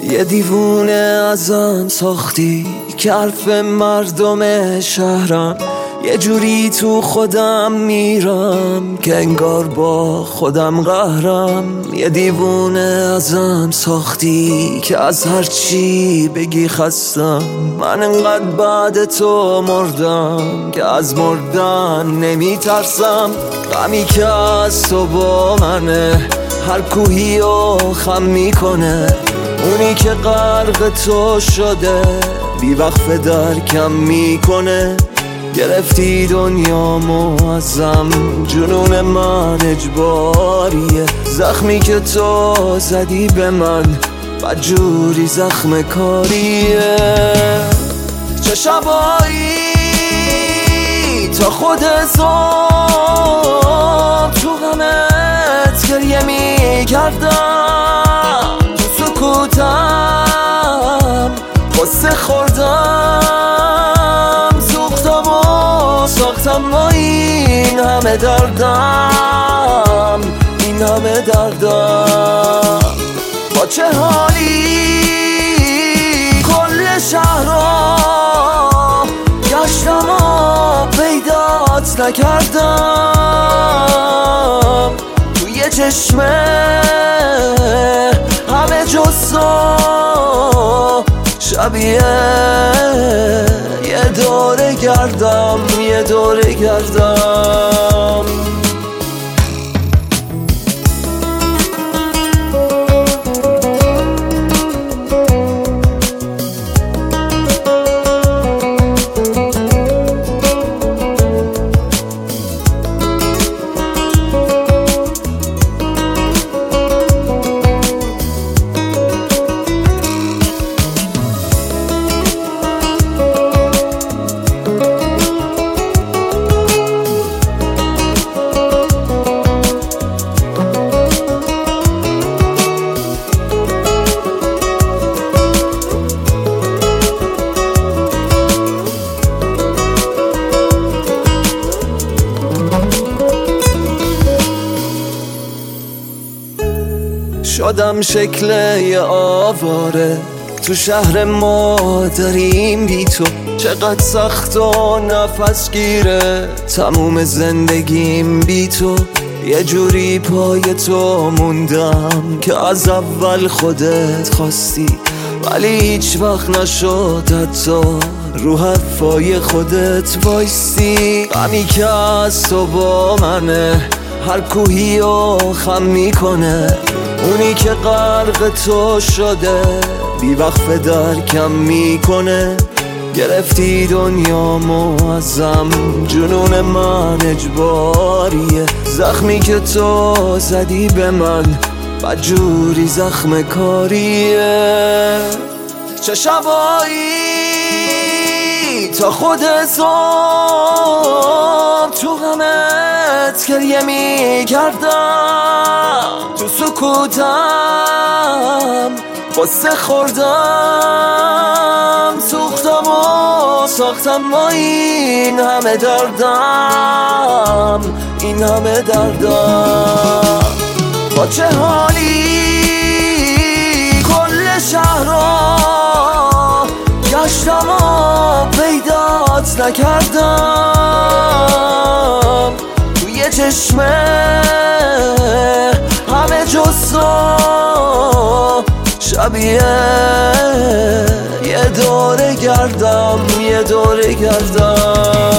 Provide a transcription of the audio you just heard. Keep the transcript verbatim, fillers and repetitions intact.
یه دیوونه ازم ساختی که حرف مردم شهرم، یه جوری تو خودم میرم که انگار با خودم قهرم. یه دیوونه ازم ساختی که از هر چی بگی خستم. من انقدر بعد تو مردم که از مردن نمیترسم. غمی که از تو با منه، هر کوهی رو خم میکنه. اونی که غرق تو شده بی وقف درکم میکنه. گرفتی دنیامو ازم، جنون من اجباریه. زخمی که تو زدی به من بدجوری زخم کاریه. چه شبایی تا خود زام تو غمت گریه میکردم. تو سکوتم قصه خوردم، سوختم و ساختم و این همه دردم، این همه دردم. با چه حالی کل شهرها گشتم و پیدات نکردم. توی چشمه همه جز تو شبیه یه دوره گردم، یه دوره گردم. شدم شکل یه آواره تو شهر ما داریم بی تو. چقدر سخت و نفس گیره تموم زندگیم بی تو. یه جوری پای تو موندم که از اول خودت خواستی، ولی هیچ وقت نشد حتی رو حرفای خودت وایستی. غمی که از تو با منه، هر کوهی رو خم میکنه. اونی که غرق تو شده بی وقف درکم میکنه. گرفتی دنیامو ازم، جنون من اجباریه. زخمی که تو زدی به من بدجوری زخم کاریه. چه شبایی تا خود زام تو غمت گریه میکردم. تو سکوتم قصه خوردم، سوختم و ساختم و این همه دردم، این همه دردم. با چه حالی کل شهرها گشتم و پیدات نکردم. توی چشمه همه جز تو شبیه یه دوره گردم، یه دوره گردم.